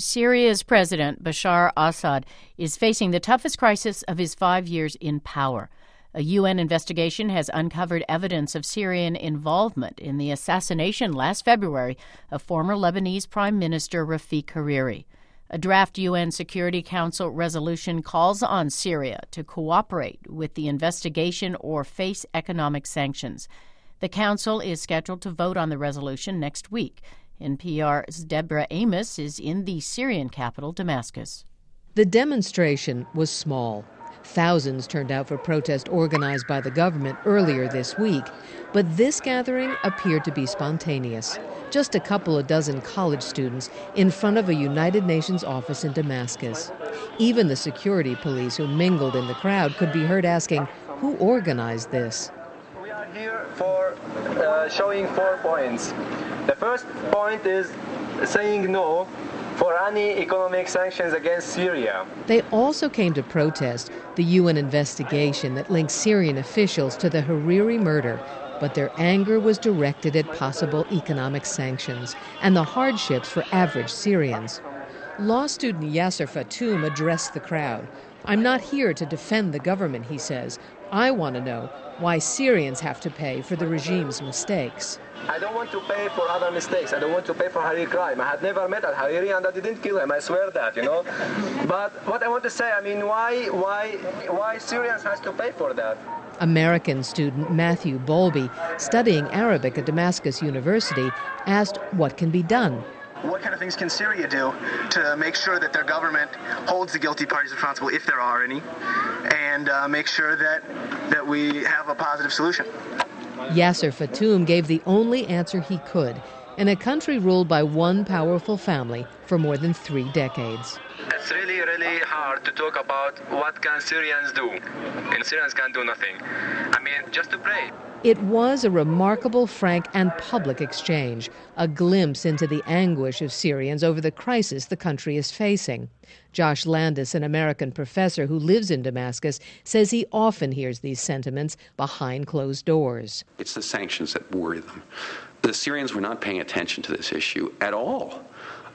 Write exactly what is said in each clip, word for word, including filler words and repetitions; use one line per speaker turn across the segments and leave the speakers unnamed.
Syria's president, Bashar Assad, is facing the toughest crisis of his five years in power. A U N investigation has uncovered evidence of Syrian involvement in the assassination last February of former Lebanese Prime Minister Rafik Hariri. A draft U N Security Council resolution calls on Syria to cooperate with the investigation or face economic sanctions. The Council is scheduled to vote on the resolution next week. N P R's Deborah Amos is in the Syrian capital, Damascus.
The demonstration was small. Thousands turned out for protest organized by the government earlier this week. But this gathering appeared to be spontaneous. Just a couple of dozen college students in front of a United Nations office in Damascus. Even the security police who mingled in the crowd could be heard asking, who organized this?
We are here for uh, showing four points. The first point is saying no for any economic sanctions against Syria.
They also came to protest the U N investigation that links Syrian officials to the Hariri murder, but their anger was directed at possible economic sanctions and the hardships for average Syrians. Law student Yasser Fatoum addressed the crowd. "I'm not here to defend the government," he says. "I want to know why Syrians have to pay for the regime's mistakes."
I don't want to pay for other mistakes. I don't want to pay for Hariri crime. I had never met Al-Hariri and I didn't kill him. I swear that, you know. But what I want to say, I mean, why, why, why Syrians has to pay for that?
American student Matthew Bowlby, studying Arabic at Damascus University, asked what can be done.
What kind of things can Syria do to make sure that their government holds the guilty parties responsible, if there are any, and uh, make sure that, that we have a positive solution?
Yasser Fatoum gave the only answer he could in a country ruled by one powerful family for more than three decades.
It's really, really hard to talk about what can Syrians do. And Syrians can do nothing. I mean, just to pray.
It was a remarkable, frank, and public exchange, a glimpse into the anguish of Syrians over the crisis the country is facing. Josh Landis, an American professor who lives in Damascus, says he often hears these sentiments behind closed doors.
It's the sanctions that worry them. The Syrians were not paying attention to this issue at all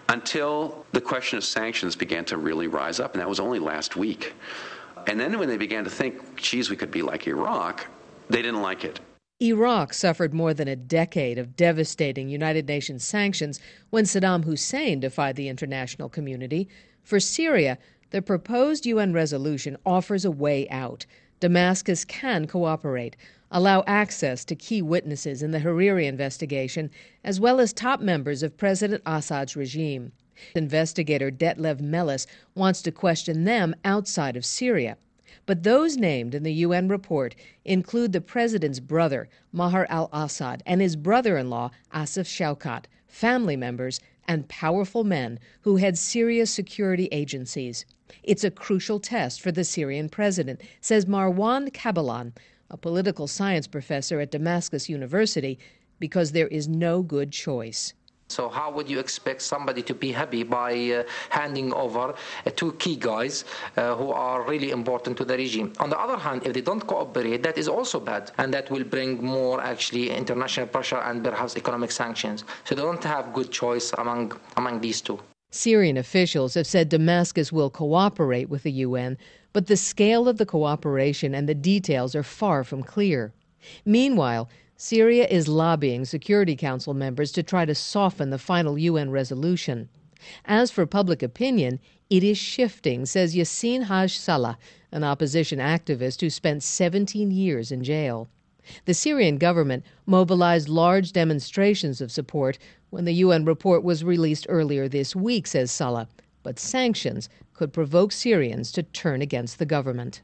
until the question of sanctions began to really rise up, and that was only last week. And then when they began to think, geez, we could be like Iraq, they didn't like it.
Iraq suffered more than a decade of devastating United Nations sanctions when Saddam Hussein defied the international community. For Syria, the proposed U N resolution offers a way out. Damascus can cooperate, allow access to key witnesses in the Hariri investigation, as well as top members of President Assad's regime. Investigator Detlev Melis wants to question them outside of Syria. But those named in the U N report include the president's brother, Maher al-Assad, and his brother-in-law, Asif Shaukat, family members, and powerful men who head Syria's security agencies. It's a crucial test for the Syrian president, says Marwan Kabalan, a political science professor at Damascus University, because there is no good choice.
So how would you expect somebody to be happy by uh, handing over uh, two key guys uh, who are really important to the regime? On the other hand, if they don't cooperate, that is also bad, and that will bring more actually international pressure and perhaps economic sanctions. So they don't have good choice among among these two.
Syrian officials have said Damascus will cooperate with the U N, but the scale of the cooperation and the details are far from clear. Meanwhile, Syria is lobbying Security Council members to try to soften the final U N resolution. As for public opinion, it is shifting, says Yassin Haj Salah, an opposition activist who spent seventeen years in jail. The Syrian government mobilized large demonstrations of support when the U N report was released earlier this week, says Salah. But sanctions could provoke Syrians to turn against the government.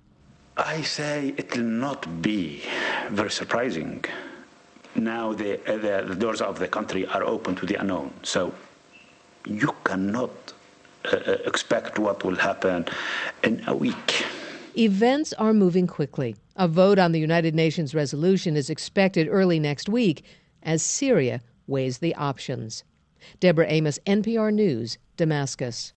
I say it will not be very surprising. Now the, the, the doors of the country are open to the unknown. So you cannot uh, expect what will happen in a week.
Events are moving quickly. A vote on the United Nations resolution is expected early next week as Syria weighs the options. Deborah Amos, N P R News, Damascus.